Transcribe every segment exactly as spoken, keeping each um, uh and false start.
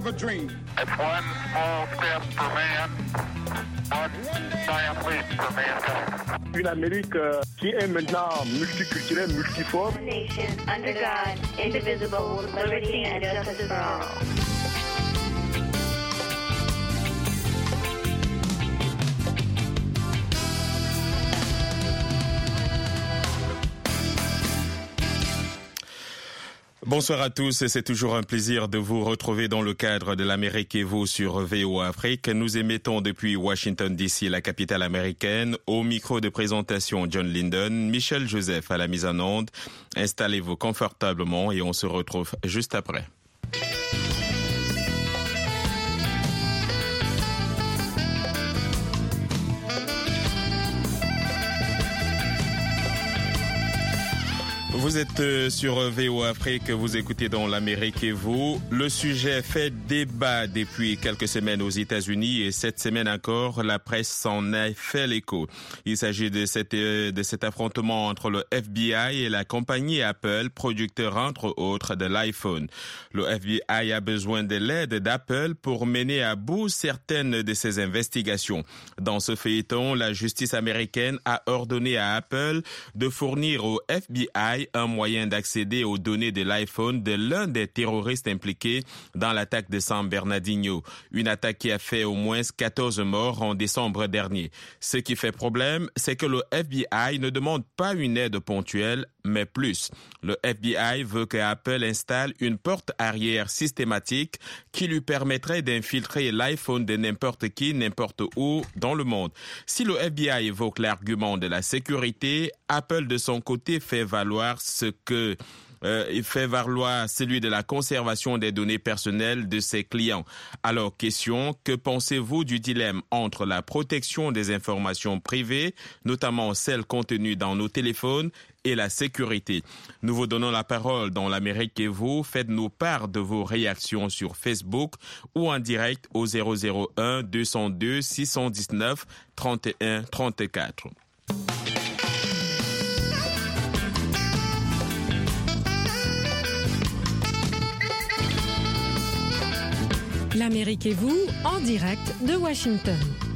a dream. It's one small step for man, one giant leap for mankind. Une Amérique euh, qui est maintenant multiculturelle, multiforme. Nation under God, indivisible, with liberty and justice for all. Bonsoir à tous, c'est toujours un plaisir de vous retrouver dans le cadre de l'Amérique et vous sur V O A Afrique. Nous émettons depuis Washington D C, la capitale américaine. Au micro de présentation, John Linden, Michel Joseph à la mise en onde. Installez-vous confortablement et on se retrouve juste après. Vous êtes sur V O A Afrique, vous écoutez dans l'Amérique et vous. Le sujet fait débat depuis quelques semaines aux États-Unis et cette semaine encore, la presse s'en a fait l'écho. Il s'agit de, cette, de cet affrontement entre le F B I et la compagnie Apple, producteur entre autres de l'iPhone. Le F B I a besoin de l'aide d'Apple pour mener à bout certaines de ses investigations. Dans ce feuilleton, la justice américaine a ordonné à Apple de fournir au F B I un moyen d'accéder aux données de l'iPhone de l'un des terroristes impliqués dans l'attaque de San Bernardino, une attaque qui a fait au moins quatorze morts en décembre dernier. Ce qui fait problème, c'est que le F B I ne demande pas une aide ponctuelle, mais plus. Le F B I veut que Apple installe une porte arrière systématique qui lui permettrait d'infiltrer l'iPhone de n'importe qui, n'importe où dans le monde. Si le F B I évoque l'argument de la sécurité, Apple de son côté fait valoir ce que euh, il fait valoir celui de la conservation des données personnelles de ses clients. Alors, question, que pensez-vous du dilemme entre la protection des informations privées, notamment celles contenues dans nos téléphones, et la sécurité? Nous vous donnons la parole dans l'Amérique et vous. Faites-nous part de vos réactions sur Facebook ou en direct au zéro zéro un deux zéro deux six un neuf trente et un trente-quatre. L'Amérique et vous, en direct de Washington.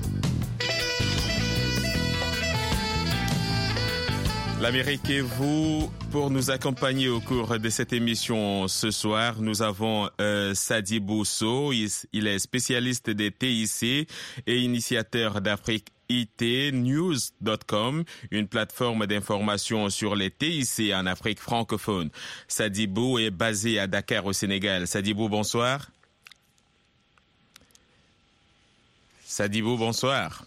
L'Amérique et vous, pour nous accompagner au cours de cette émission ce soir, nous avons euh, Sadibou Sow. Il, il est spécialiste des T I C et initiateur d'Afrique I T News point com, une plateforme d'information sur les T I C en Afrique francophone. Sadibou est basé à Dakar au Sénégal. Sadibou, bonsoir. Sadibou, bonsoir.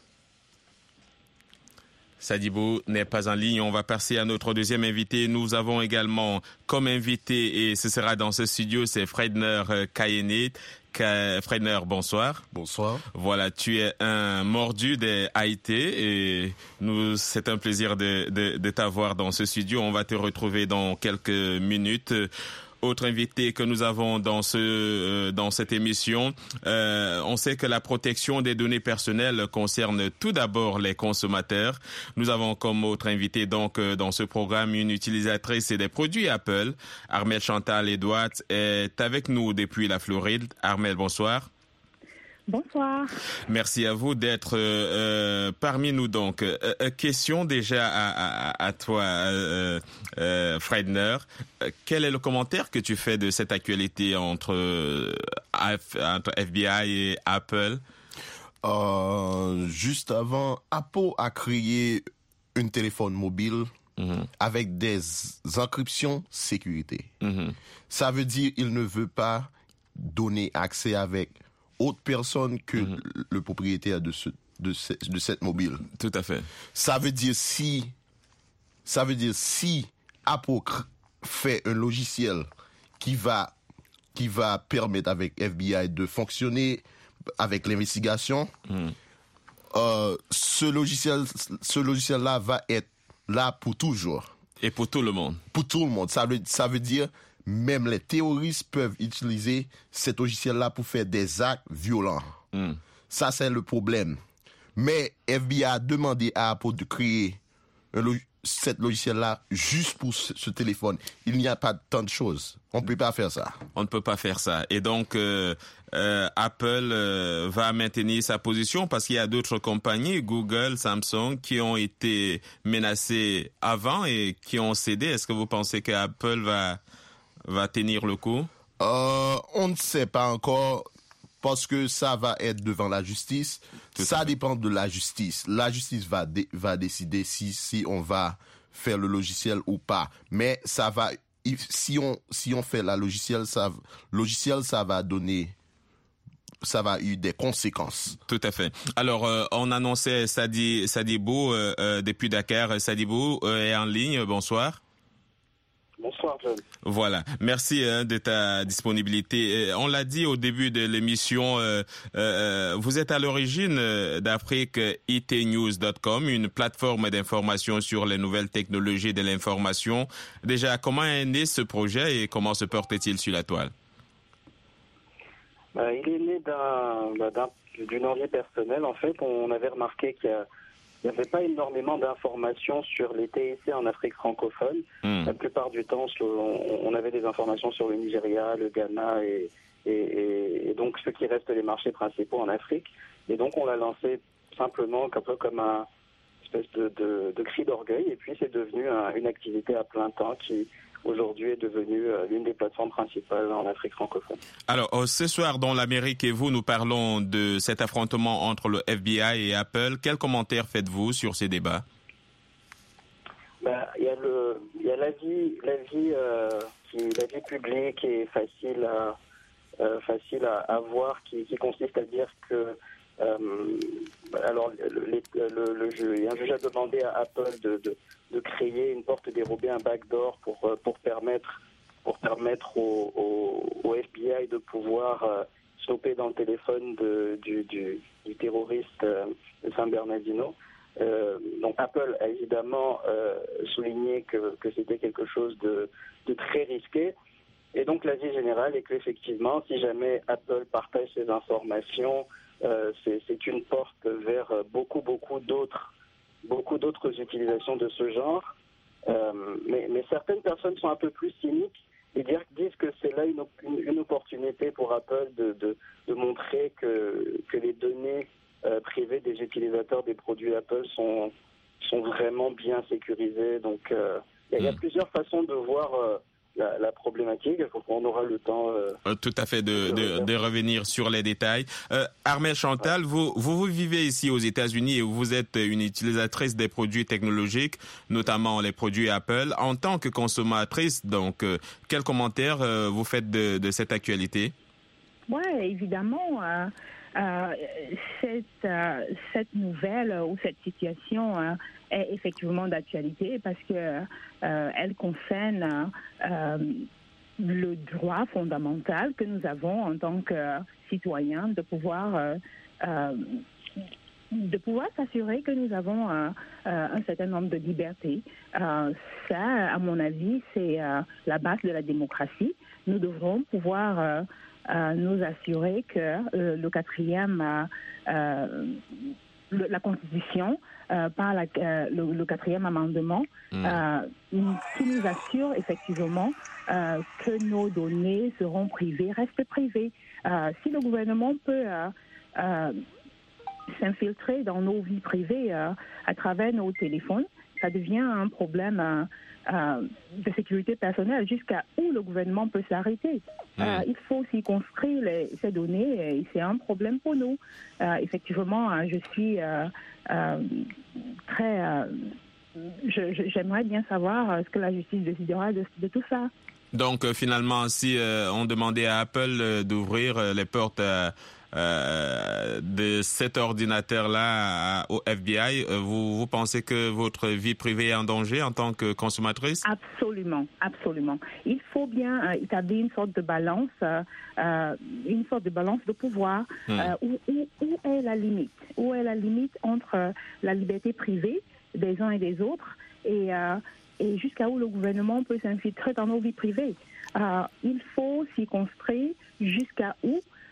Sadibou n'est pas en ligne. On va passer à notre deuxième invité. Nous avons également comme invité, et ce sera dans ce studio, c'est Fredner Kayene. Fredner, bonsoir. Bonsoir. Voilà, tu es un mordu des I T et nous, c'est un plaisir de, de, de t'avoir dans ce studio. On va te retrouver dans quelques minutes. Autre invité que nous avons dans ce euh, dans cette émission, euh, on sait que la protection des données personnelles concerne tout d'abord les consommateurs. Nous avons comme autre invité donc euh, dans ce programme une utilisatrice des produits Apple. Armelle Chantal Edouard est avec nous depuis la Floride. Armelle, bonsoir. Bonsoir. Merci à vous d'être euh, parmi nous. Donc, euh, question déjà à, à, à toi, euh, euh, Fredner. Quel est le commentaire que tu fais de cette actualité entre, euh, entre F B I et Apple? Euh, juste avant, Apple a créé un téléphone mobile mm-hmm. avec des encryptions sécurité. Mm-hmm. Ça veut dire qu'il ne veut pas donner accès avec autre personne que mm-hmm. le propriétaire de ce de, ce, de cette mobile. Tout à fait. Ça veut dire si ça veut dire si Apple fait un logiciel qui va qui va permettre avec F B I de fonctionner avec l'investigation, mm. euh, ce logiciel ce logiciel là va être là pour toujours et pour tout le monde. Pour tout le monde, ça veut ça veut dire même les terroristes peuvent utiliser cet logiciel-là pour faire des actes violents. Mm. Ça, c'est le problème. Mais F B I a demandé à Apple de créer un log- cette logiciel-là juste pour ce, ce téléphone. Il n'y a pas tant de choses. On ne peut pas faire ça. On ne peut pas faire ça. Et donc, euh, euh, Apple euh, va maintenir sa position parce qu'il y a d'autres compagnies, Google, Samsung, qui ont été menacées avant et qui ont cédé. Est-ce que vous pensez que Apple va, va tenir le coup? Euh, on ne sait pas encore parce que ça va être devant la justice. Tout ça dépend de la justice. La justice va, dé- va décider si, si on va faire le logiciel ou pas. Mais ça va... Si on, si on fait la logiciel, ça, logiciel, ça va donner, ça va avoir des conséquences. Tout à fait. Alors, euh, on annonçait Sadi, Sadibou euh, euh, depuis Dakar. Sadibou euh, est en ligne. Bonsoir. Bonsoir, John. Voilà. Merci hein, de ta disponibilité. On l'a dit au début de l'émission, euh, euh, vous êtes à l'origine d'Afrique I T news point com, une plateforme d'information sur les nouvelles technologies de l'information. Déjà, comment est né ce projet et comment se porte-t-il sur la toile? Bah, il est né d'un, d'un, d'une envie personnelle. En fait, on avait remarqué qu'il y a Il n'y avait pas énormément d'informations sur les T I C en Afrique francophone. Mmh. La plupart du temps, on avait des informations sur le Nigeria, le Ghana et, et, et donc ce qui reste les marchés principaux en Afrique. Et donc on l'a lancé simplement un peu comme un espèce de, de, de cri d'orgueil. Et puis c'est devenu un, une activité à plein temps qui aujourd'hui est devenue l'une des plateformes principales en Afrique francophone. Alors, ce soir, dans l'Amérique et vous, nous parlons de cet affrontement entre le F B I et Apple. Quels commentaires faites-vous sur ces débats? Ben, il y a le, il y a l'avis, l'avis, euh, qui, l'avis public est facile à, euh, facile à, à voir, qui, qui consiste à dire que Euh, alors, le, le, le, le, un juge a demandé à Apple de, de, de créer une porte dérobée, un backdoor pour, pour permettre, pour permettre au, au, au F B I de pouvoir euh, stopper dans le téléphone de, du, du, du terroriste euh, de San Bernardino. Euh, donc Apple a évidemment euh, souligné que, que c'était quelque chose de, de très risqué. Et donc l'avis général est qu'effectivement, si jamais Apple partage ces informations, Euh, c'est, c'est une porte vers beaucoup, beaucoup d'autres, beaucoup d'autres utilisations de ce genre. Euh, mais, mais certaines personnes sont un peu plus cyniques et dire, disent que c'est là une, une, une opportunité pour Apple de, de, de montrer que, que les données euh, privées des utilisateurs des produits Apple sont, sont vraiment bien sécurisées. Donc, euh, il y a plusieurs façons de voir euh, La, la problématique, on aura le temps... Euh, Tout à fait, de, de, de revenir sur les détails. Euh, Armelle Chantal, vous, vous, vous vivez ici aux États-Unis et vous êtes une utilisatrice des produits technologiques, notamment les produits Apple. En tant que consommatrice, donc, euh, quels commentaires euh, vous faites de, de cette actualité? Oui, évidemment. Euh, euh, cette, euh, cette nouvelle ou cette situation... Euh, est effectivement d'actualité parce que euh, elle concerne euh, le droit fondamental que nous avons en tant que citoyens de pouvoir euh, euh, de pouvoir s'assurer que nous avons euh, euh, un certain nombre de libertés. Euh, ça, à mon avis, c'est euh, la base de la démocratie. Nous devrons pouvoir euh, euh, nous assurer que euh, le quatrième euh, euh, le, la Constitution Euh, par la, euh, le, le quatrième amendement, mmh. euh, qui nous assure effectivement euh, que nos données seront privées, restent privées. Euh, si le gouvernement peut euh, euh, s'infiltrer dans nos vies privées euh, à travers nos téléphones, ça devient un problème euh, euh, de sécurité personnelle jusqu'à où le gouvernement peut s'arrêter. Mmh. Euh, il faut circonscrire les, ces données et c'est un problème pour nous. Euh, effectivement, je suis euh, euh, très... Euh, je, je, j'aimerais bien savoir ce que la justice décidera de, de tout ça. Donc, euh, finalement, si euh, on demandait à Apple euh, d'ouvrir euh, les portes euh, euh, de cet ordinateur-là au F B I, euh, vous, vous pensez que votre vie privée est en danger en tant que consommatrice? Absolument, absolument. Il faut bien euh, établir une sorte de balance, euh, euh, une sorte de balance de pouvoir. Hmm. Euh, où, où, où est la limite? Où est la limite entre euh, la liberté privée des uns et des autres et euh, et jusqu'à où le gouvernement peut s'infiltrer dans nos vies privées. Euh, il faut s'y construire jusqu'à où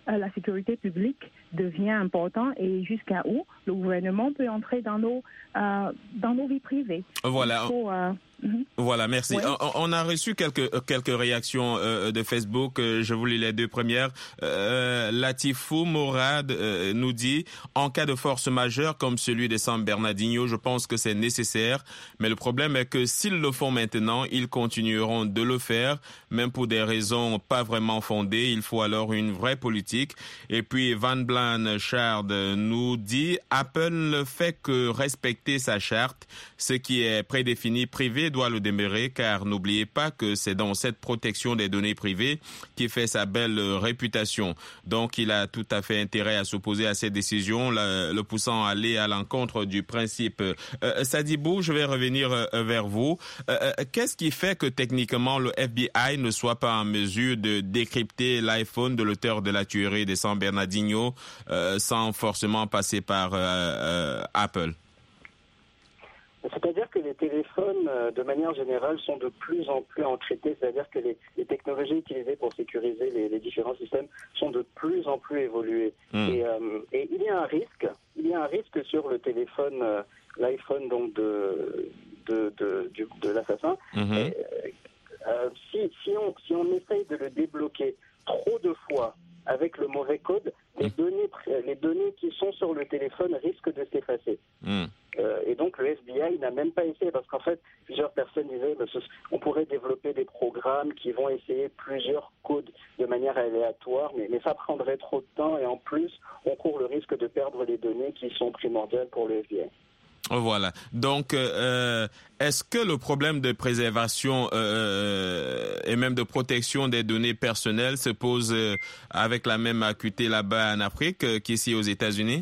euh, la sécurité publique devient important et jusqu'à où le gouvernement peut entrer dans nos, euh, dans nos vies privées. Voilà. Faut, euh, mm-hmm. Voilà, merci. Ouais. On, on a reçu quelques quelques réactions euh, de Facebook. Euh, je vous lis les deux premières. Euh, Latifou Mourad euh, nous dit « En cas de force majeure comme celui de San Bernardino, je pense que c'est nécessaire. Mais le problème est que s'ils le font maintenant, ils continueront de le faire, même pour des raisons pas vraiment fondées. Il faut alors une vraie politique. » Et puis Van Blan Chard nous dit « Apple ne fait que respecter sa charte. Ce qui est prédéfini privé doit le demeurer, car n'oubliez pas que c'est dans cette protection des données privées qui fait sa belle réputation. Donc, il a tout à fait intérêt à s'opposer à cette décision, le, le poussant à aller à l'encontre du principe. Euh, Sadibou, je vais revenir euh, vers vous. Euh, qu'est-ce qui fait que techniquement le F B I ne soit pas en mesure de décrypter l'iPhone de l'auteur de la tuerie de San Bernardino euh, sans forcément passer par euh, euh, Apple? C'est-à-dire que les téléphones, euh, de manière générale, sont de plus en plus encryptés. C'est-à-dire que les, les technologies utilisées pour sécuriser les, les différents systèmes sont de plus en plus évoluées. Mmh. Et, euh, et il y a un risque. Il y a un risque sur le téléphone, euh, l'iPhone donc de de de, du, de l'assassin. Mmh. Et, euh, si si on si on essaye de le débloquer trop de fois avec le mauvais code, les données les données qui sont sur le téléphone risquent de s'effacer. Mmh. Euh, et donc le F B I n'a même pas essayé, parce qu'en fait, plusieurs personnes disaient bah, on pourrait développer des programmes qui vont essayer plusieurs codes de manière aléatoire, mais, mais ça prendrait trop de temps et en plus, on court le risque de perdre les données qui sont primordiales pour le F B I. Voilà. Donc, euh, est-ce que le problème de préservation euh, et même de protection des données personnelles se pose euh, avec la même acuité là-bas en Afrique euh, qu'ici aux États-Unis?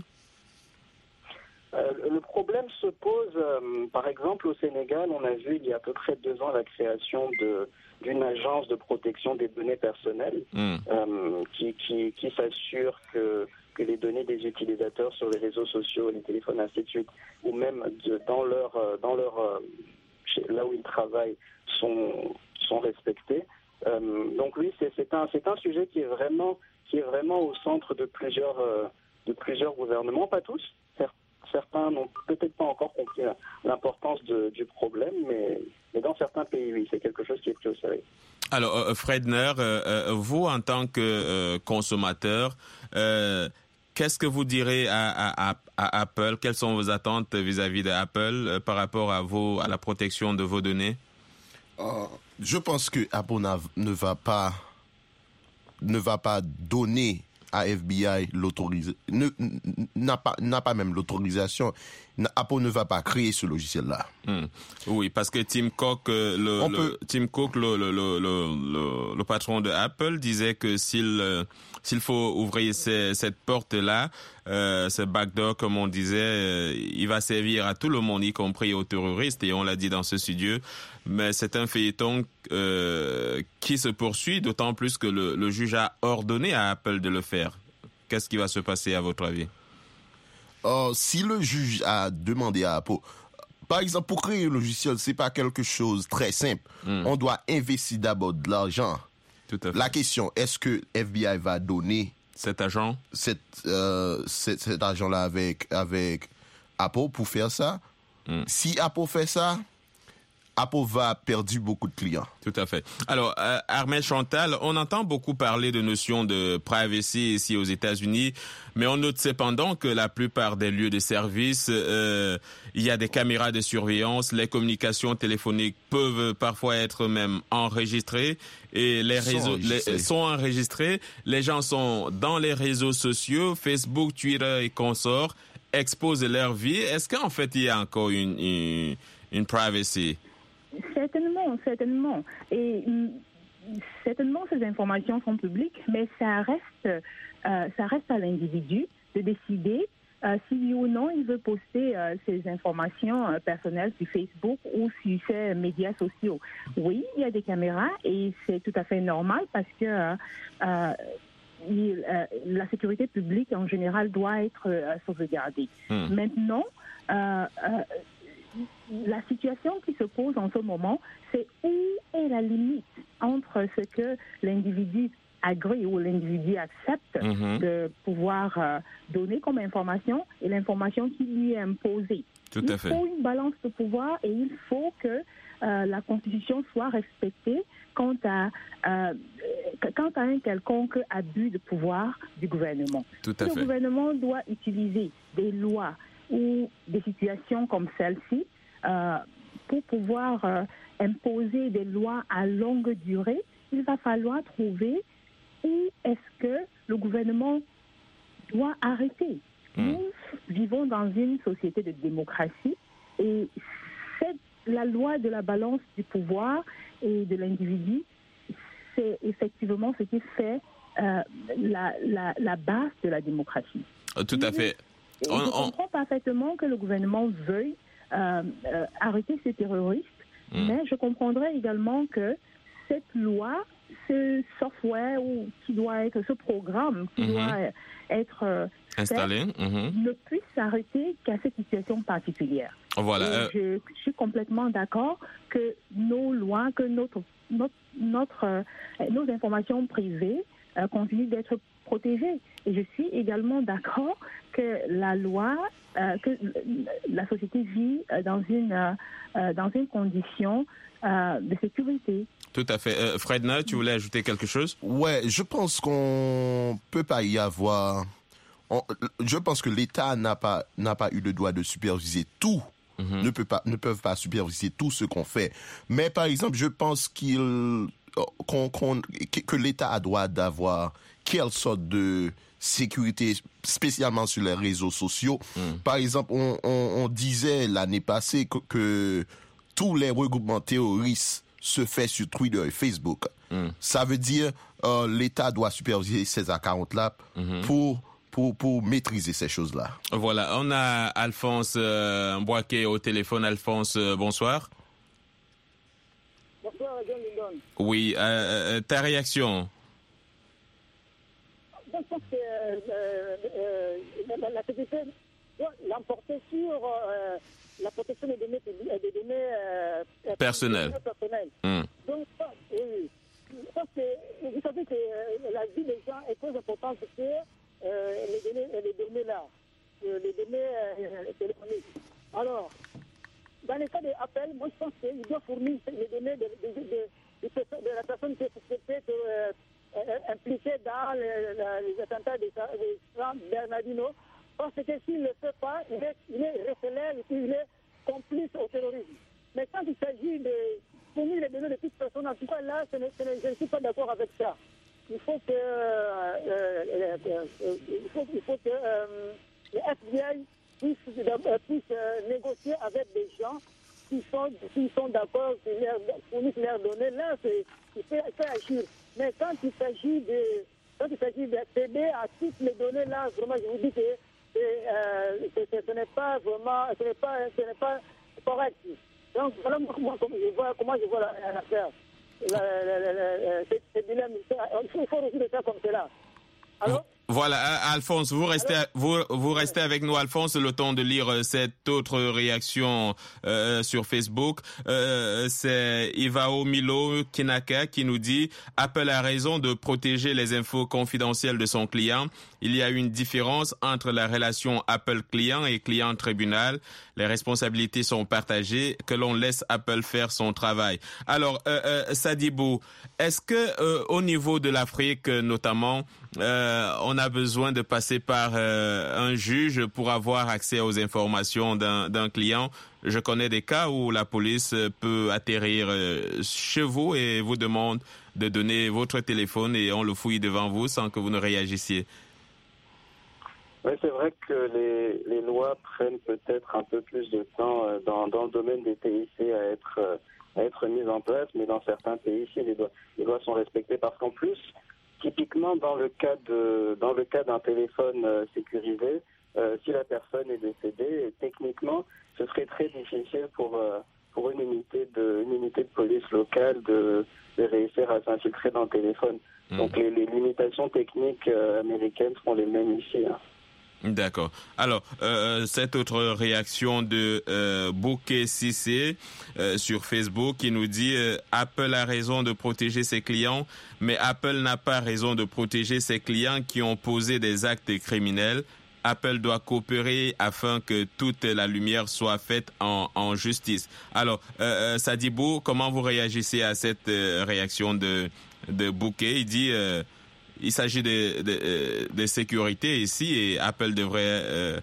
Euh, le problème se pose, euh, par exemple, au Sénégal, on a vu il y a à peu près deux ans la création de, d'une agence de protection des données personnelles mmh. euh, qui, qui, qui s'assure que, que les données des utilisateurs sur les réseaux sociaux, les téléphones, ainsi de suite, ou même de, dans leur, dans leur chez, là où ils travaillent, sont, sont respectées. Euh, donc oui, c'est, c'est, un, c'est un sujet qui est vraiment, qui est vraiment au centre de plusieurs, euh, de plusieurs gouvernements, pas tous, certes. Certains n'ont peut-être pas encore compris l'importance de, du problème, mais, mais dans certains pays, oui, c'est quelque chose qui est pris au sérieux. Alors, euh, Fredner, euh, vous, en tant que euh, consommateur, euh, qu'est-ce que vous direz à, à, à, à Apple? Quelles sont vos attentes vis-à-vis d'Apple euh, par rapport à, vos, à la protection de vos données? euh, Je pense que Apple ne va pas, ne va pas donner à F B I l'autorisation, n'a pas, n'a pas même l'autorisation. Apple ne va pas créer ce logiciel-là. Mmh. Oui, parce que Tim Cook, le, le, peut... Tim Cook, le, le, le, le, le patron de Apple, disait que s'il, euh, s'il faut ouvrir ces, cette porte-là, euh, ce backdoor, comme on disait, euh, il va servir à tout le monde, y compris aux terroristes, et on l'a dit dans ce studio. Mais c'est un feuilleton euh, qui se poursuit, d'autant plus que le, le juge a ordonné à Apple de le faire. Qu'est-ce qui va se passer à votre avis? Uh, si le juge a demandé à Apple, par exemple, pour créer un logiciel, c'est pas quelque chose de très simple. Mm. On doit investir d'abord de l'argent. Tout à fait. La question, est-ce que F B I va donner cet argent, cet, euh, cet, cet argent-là avec, avec Apple pour faire ça? Mm. Si Apple fait ça, Apple va perdre beaucoup de clients. Tout à fait. Alors, euh, Armel Chantal, on entend beaucoup parler de notion de privacy ici aux États-Unis, mais on note cependant que la plupart des lieux de service, euh, il y a des caméras de surveillance, les communications téléphoniques peuvent parfois être même enregistrées et les sont réseaux enregistrés. Les, sont enregistrés. Les gens sont dans les réseaux sociaux, Facebook, Twitter et consorts, exposent leur vie. Est-ce qu'en fait il y a encore une, une, une privacy? Certainement, certainement. Et certainement, ces informations sont publiques, mais ça reste, euh, ça reste à l'individu de décider euh, si oui ou non il veut poster euh, ces informations euh, personnelles sur Facebook ou sur ses médias sociaux. Oui, il y a des caméras et c'est tout à fait normal parce que euh, euh, il, euh, la sécurité publique en général doit être euh, sauvegardée. Mmh. Maintenant, euh, euh, la situation qui se pose en ce moment, c'est où est la limite entre ce que l'individu agree ou l'individu accepte Mhm. de pouvoir euh, donner comme information et l'information qui lui est imposée. Tout il à fait. faut une balance de pouvoir et il faut que euh, la Constitution soit respectée quant à, euh, quant à un quelconque abus de pouvoir du gouvernement. Tout à Le fait. gouvernement doit utiliser des lois ou des situations comme celle-ci euh, pour pouvoir euh, imposer des lois à longue durée. Il va falloir trouver où est-ce que le gouvernement doit arrêter. Mm. Nous vivons dans une société de démocratie et c'est la loi de la balance du pouvoir et de l'individu, c'est effectivement ce qui fait euh, la, la, la base de la démocratie. Euh, Tout à fait. Et On- je on- comprends parfaitement que le gouvernement veuille euh, euh, arrêter ces terroristes, Mm. mais je comprendrais également que cette loi, ce software ou qui doit être, ce programme qui Mhm. doit être euh, fait, Installé. Mhm. ne puisse s'arrêter qu'à cette situation particulière. Voilà. Et euh, je, je suis complètement d'accord que nos lois, que notre, notre, notre, euh, nos informations privées euh, continuent d'être protégées. Et je suis également d'accord que la loi, euh, que la société vit euh, dans une, euh, euh, dans une condition euh, de sécurité. Tout à fait. Euh, Fredna, tu voulais ajouter quelque chose? Ouais, je pense qu'on peut pas y avoir. on- je pense que l'État n'a pas n'a pas eu le droit de superviser tout. Mhm. Ne peut pas ne peuvent pas superviser tout ce qu'on fait. Mais par exemple, je pense qu'il qu'on, qu'on- que que l'État a droit d'avoir quelle sorte de sécurité, spécialement sur les réseaux sociaux. Mm. Par exemple, on, on, on disait l'année passée que, que tous les regroupements terroristes se fait sur Twitter et Facebook. Mm. Ça veut dire euh, l'État doit superviser ces accounts-là Mhm. pour, pour, pour maîtriser ces choses-là. Voilà, on a Alphonse euh, Mbouaké au téléphone. Alphonse, euh, bonsoir. Bonsoir, John Lindon. Oui, euh, euh, ta réaction? Je pense que euh, euh, la, la sécurité doit l'emporter sur euh, la protection des données, des données euh, Personnelles. des données personnelles. Mm. Donc, ça, oui, je pense que vous savez que euh, la vie des gens est très importante pour euh, les données, les données là, euh, les données euh, téléphoniques. Alors, dans les cas d'appel, moi je pense qu'il doit fournir les données de, de, de, de, de, de la personne qui est suspectée de, euh, euh, impliquée dans les, les attentats de, de San Bernardino, parce que s'il ne le fait pas, il est, il est référé, il est complice au terrorisme. Mais quand il s'agit de fournir les données de toute personne, en tout cas là, ce n'est, ce n'est, je ne suis pas d'accord avec ça. Il faut que, euh, euh, euh, euh, il faut, il faut que euh, le F B I puisse, euh, puisse euh, négocier avec des gens qui sont, qui sont d'accord, qui leur fournissent leurs données. Là, c'est, il fait, fait agir. Mais quand il s'agit de, quand il s'agit d'accéder à toutes les données, là, vraiment, je vous dis que c'est, euh, c'est, c'est, ce n'est pas vraiment, ce n'est pas, ce n'est pas correct. Donc, voilà moi, comment je vois, comment je vois la- l'affaire. La, la, la, la, la, ce, ce dilemme, il faut, il faut résoudre ça comme cela. Alors, Voilà, Al- Alphonse, vous restez, vous, vous restez avec nous, Alphonse, le temps de lire euh, cette autre réaction euh, sur Facebook. Euh, c'est Ivao Milo Kinaka qui nous dit « Apple a raison de protéger les infos confidentielles de son client. Il y a une différence entre la relation Apple-client et client-tribunal. Les responsabilités sont partagées, que l'on laisse Apple faire son travail. » Alors, euh, euh, Sadibou, est-ce que euh, au niveau de l'Afrique notamment, euh, on a besoin de passer par euh, un juge pour avoir accès aux informations d'un, d'un client? Je connais des cas où la police peut atterrir euh, chez vous et vous demande de donner votre téléphone et on le fouille devant vous sans que vous ne réagissiez. Oui, c'est vrai que les, les lois prennent peut-être un peu plus de temps euh, dans, dans le domaine des T I C à être, euh, à être mises en place, mais dans certains pays ici, les lois, les lois sont respectées parce qu'en plus, typiquement dans le cas de, dans le cas d'un téléphone euh, sécurisé, euh, si la personne est décédée, techniquement, ce serait très difficile pour, euh, pour une unité de, une unité de police locale de, de réussir à s'infiltrer dans le téléphone. Mmh. Donc les, les limitations techniques euh, américaines seront les mêmes ici. Hein. D'accord. Alors, euh, cette autre réaction de euh, Bouquet Cissé euh, sur Facebook qui nous dit euh, Apple a raison de protéger ses clients, mais Apple n'a pas raison de protéger ses clients qui ont posé des actes criminels. Apple doit coopérer afin que toute la lumière soit faite en, en justice. Alors, euh, Sadibou, comment vous réagissez à cette euh, réaction de, de Bouquet? Il dit... Euh, Il s'agit de, de, de sécurité ici et Apple devrait euh,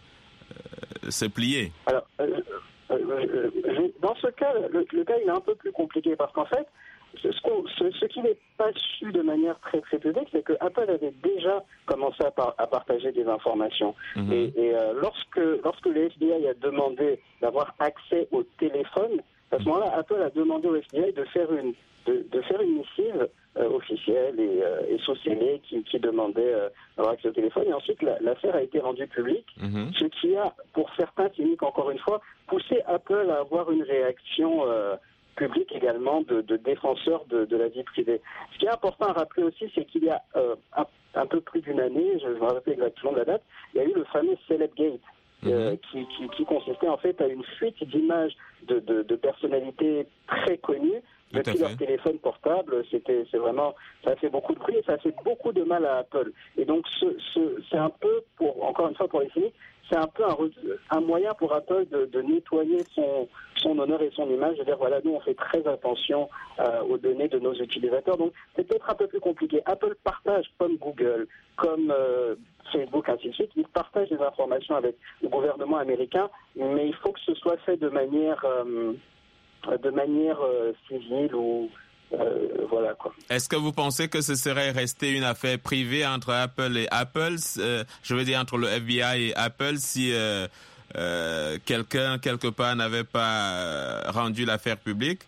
euh, se plier. Alors, euh, euh, euh, dans ce cas, le, le cas il est un peu plus compliqué parce qu'en fait, ce, ce, ce qui n'est pas su de manière très très publique, c'est que Apple avait déjà commencé à, par, à partager des informations. Mm-hmm. Et, et euh, lorsque, lorsque le F B I a demandé d'avoir accès au téléphone, à ce moment-là, Apple a demandé au F B I de faire une, de, de faire une missive euh, officielle et, euh, et sous-scellée qui, qui demandait euh, d'avoir accès au téléphone. Et ensuite, la, l'affaire a été rendue publique, mm-hmm. ce qui a, pour certains cyniques, encore une fois, poussé Apple à avoir une réaction euh, publique également de, de défenseurs de, de la vie privée. Ce qui est important à rappeler aussi, c'est qu'il y a euh, un, un peu plus d'une année, je me rappelle exactement de la date, il y a eu le fameux Celebgate. Euh, qui, qui, qui consistait en fait à une fuite d'images de, de, de personnalités très connues depuis leur téléphone portable. C'était, c'est vraiment, ça a fait beaucoup de bruit et ça a fait beaucoup de mal à Apple. Et donc, ce, ce, c'est un peu, pour encore une fois pour les cyniques, c'est un peu un, un moyen pour Apple de, de nettoyer son, son honneur et son image. Je veux dire, voilà, nous, on fait très attention euh, aux données de nos utilisateurs. Donc, c'est peut-être un peu plus compliqué. Apple partage, comme Google, comme euh, Facebook, ainsi de suite, ils partagent des informations avec le gouvernement américain, mais il faut que ce soit fait de manière, euh, de manière euh, civile ou... Euh, voilà quoi. Est-ce que vous pensez que ce serait resté une affaire privée entre Apple et Apple, euh, je veux dire entre le F B I et Apple, si euh, euh, quelqu'un quelque part n'avait pas rendu l'affaire publique?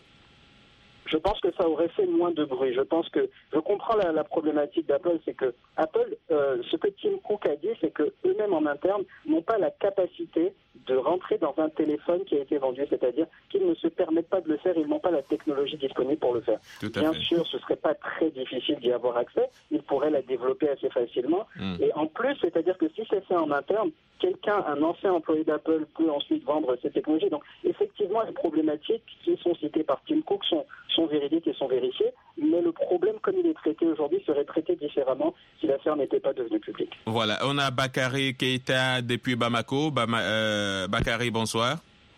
Je pense que ça aurait fait moins de bruit. Je pense que je comprends la, la problématique d'Apple, c'est que Apple, euh, ce que Tim Cook a dit, c'est que eux-mêmes en interne n'ont pas la capacité de rentrer dans un téléphone qui a été vendu, c'est-à-dire qu'ils ne se permettent pas de le faire, ils n'ont pas la technologie disponible pour le faire. Bien fait. sûr, ce serait pas très difficile d'y avoir accès, ils pourraient la développer assez facilement. Mm. Et en plus, c'est-à-dire que si c'est fait en interne, quelqu'un, un ancien employé d'Apple peut ensuite vendre ces technologies. Donc, effectivement, les problématiques qui sont citées par Tim Cook sont, sont véridiques et sont vérifiées, mais le problème, comme il est traité aujourd'hui, serait traité différemment si l'affaire n'était pas devenue publique. Voilà, on a Bakary Keita depuis Bamako. Bama, euh, Bakary, bonsoir.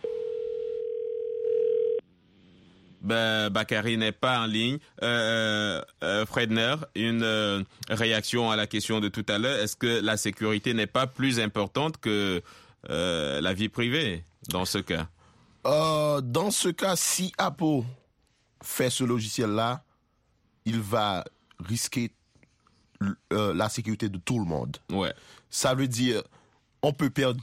Ben, Bakary n'est pas en ligne. Euh, euh, Fredner, une euh, réaction à la question de tout à l'heure. Est-ce que la sécurité n'est pas plus importante que euh, la vie privée dans ce cas? Euh, dans ce cas, si Apple fait ce logiciel-là, il va risquer euh, la sécurité de tout le monde. Ouais. Ça veut dire, on peut perdre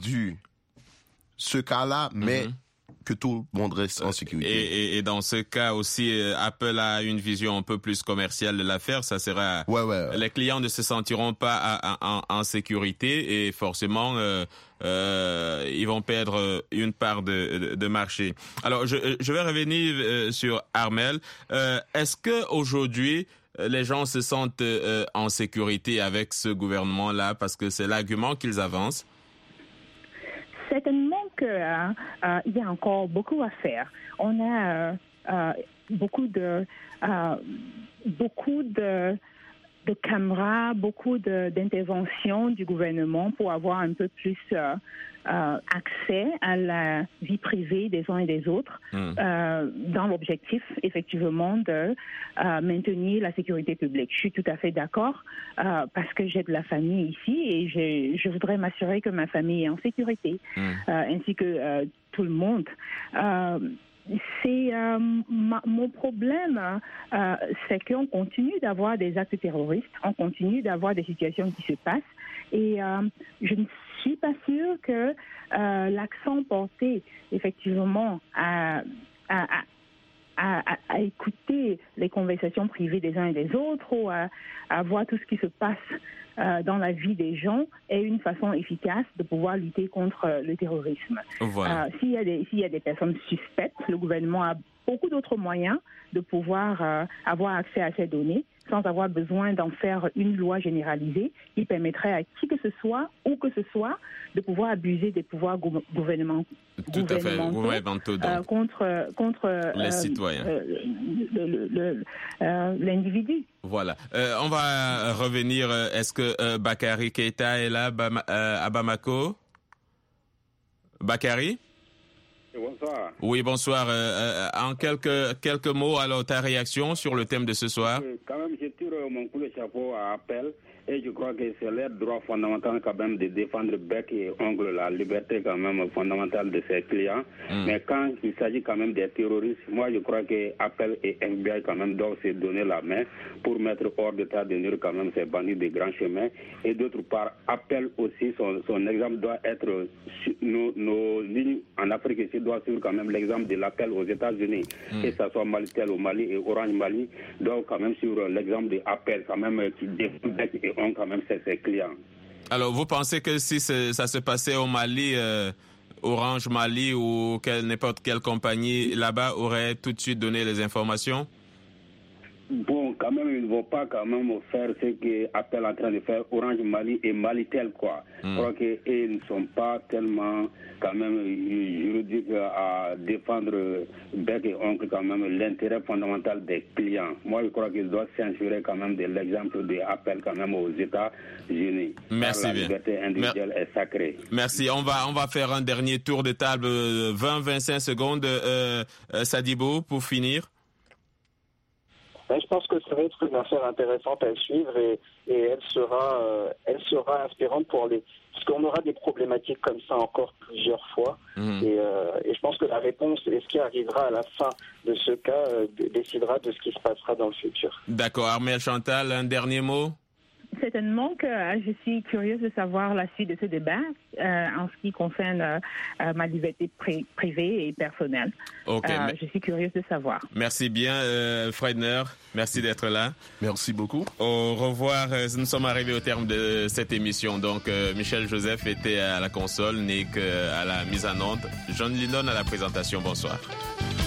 ce cas-là, mais mm-hmm. que tout le monde reste en sécurité. Et, et, et dans ce cas aussi, euh, Apple a une vision un peu plus commerciale de l'affaire. Ça sera, ouais, ouais, ouais. les clients ne se sentiront pas à, à, en, en sécurité et forcément, euh, euh, ils vont perdre une part de, de, de marché. Alors, je, je vais revenir euh, sur Armel. Euh, est-ce que aujourd'hui les gens se sentent euh, en sécurité avec ce gouvernement-là parce que c'est l'argument qu'ils avancent? Certainement qu'il euh, euh, y a encore beaucoup à faire. On a euh, euh, beaucoup de euh, beaucoup de, de caméras, beaucoup de, d'interventions du gouvernement pour avoir un peu plus euh, euh, accès à la vie privée des uns et des autres, mmh. euh, dans l'objectif effectivement de euh, maintenir la sécurité publique. Je suis tout à fait d'accord euh, parce que j'ai de la famille ici et je, je voudrais m'assurer que ma famille est en sécurité, mmh. euh, ainsi que euh, tout le monde. Euh, C'est euh, ma, mon problème, euh, c'est qu'on continue d'avoir des actes terroristes, on continue d'avoir des situations qui se passent, et euh, je ne suis pas sûre que euh, l'accent porté effectivement à, à, à, à, à écouter les conversations privées des uns et des autres ou à, à voir tout ce qui se passe Euh, dans la vie des gens est une façon efficace de pouvoir lutter contre euh, le terrorisme. Voilà. Euh, s'il y a des, s'il y a des personnes suspectes, le gouvernement a beaucoup d'autres moyens de pouvoir euh, avoir accès à ces données sans avoir besoin d'en faire une loi généralisée, qui permettrait à qui que ce soit, où que ce soit, de pouvoir abuser des pouvoirs gou- gouvernement, Tout à fait, gouvernementaux euh, contre, contre les euh, citoyens. Euh, le, le, le, euh, l'individu. Voilà. Euh, on va revenir. Est-ce que euh, Bakary Keita est là Bama, euh, à Bamako? Bakary? Bonsoir. Oui, bonsoir. Euh, euh, en quelques, quelques mots, alors ta réaction sur le thème de ce soir? Euh, quand même, je tire mon coup de chapeau à Appel et je crois que c'est leur droit fondamental quand même de défendre bec et ongle la liberté quand même fondamentale de ses clients. Mm. Mais quand il s'agit quand même des terroristes, moi je crois que Appel et F B I quand même doivent se donner la main pour mettre hors d'état de nuire quand même ces bandits de grands chemins. Et d'autre part, Appel aussi, son, son exemple doit être, nos, nos lignes en Afrique ici doivent suivre quand même l'exemple de l'Appel aux États-Unis, mm. que ce soit Malitel au Mali et Orange Mali, doivent quand même suivre l'exemple de Appel quand même qui défend bec et ont quand même ses clients. Alors, vous pensez que si ça se passait au Mali, euh, Orange Mali ou quelle, n'importe quelle compagnie là-bas aurait tout de suite donné les informations? Bon, quand même, ils ne vont pas quand même faire ce qu'Appel est en train de faire Orange Mali et Malitel, quoi. Mm. Je crois qu'ils ne sont pas tellement, quand même, juridiques à défendre bec et oncle, quand même, l'intérêt fondamental des clients. Moi, je crois qu'ils doivent s'inspirer quand même de l'exemple d'Appel, quand même, aux États-Unis. Merci la bien. La liberté individuelle Mer- est sacrée. Merci. On va, on va faire un dernier tour de table, vingt à vingt-cinq secondes. Euh, euh, Sadibou, pour finir. Je pense que ça va être une affaire intéressante à suivre et, et elle sera, euh, elle sera inspirante pour les, parce qu'on aura des problématiques comme ça encore plusieurs fois. Mmh. Et, euh, et je pense que la réponse et ce qui arrivera à la fin de ce cas euh, décidera de ce qui se passera dans le futur. D'accord. Armelle Chantal, un dernier mot? Certainement que euh, je suis curieuse de savoir la suite de ce débat euh, en ce qui concerne euh, ma liberté pri- privée et personnelle. Okay, euh, mais... Je suis curieuse de savoir. Merci bien, euh, Freudner. Merci d'être là. Merci beaucoup. Au revoir. Nous sommes arrivés au terme de cette émission. Donc, euh, Michel Joseph était à la console, Nick euh, à la mise en onde, John Lindon à la présentation. Bonsoir.